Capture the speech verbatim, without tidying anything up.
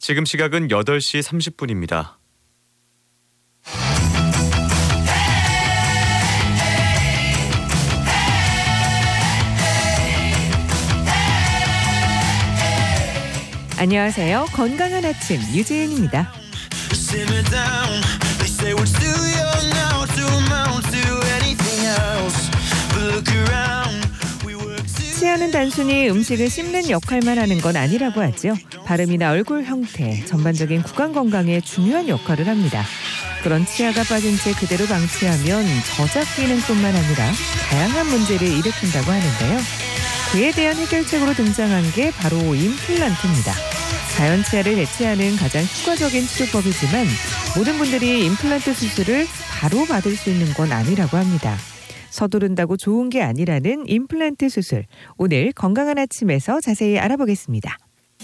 지금 시각은 여덟 시 삼십 분입니다. 안녕하세요. 건강한 아침 유지은입니다. 치아는 단순히 음식을 씹는 역할만 하는 건 아니라고 하죠. 발음이나 얼굴 형태, 전반적인 구강 건강에 중요한 역할을 합니다. 그런 치아가 빠진 채 그대로 방치하면 저작 기능뿐만 아니라 다양한 문제를 일으킨다고 하는데요. 그에 대한 해결책으로 등장한 게 바로 임플란트입니다. 자연 치아를 대체하는 가장 효과적인 치료법이지만 모든 분들이 임플란트 수술을 바로 받을 수 있는 건 아니라고 합니다. 서두른다고 좋은 게 아니라는 임플란트 수술. 오늘 건강한 아침에서 자세히 알아보겠습니다.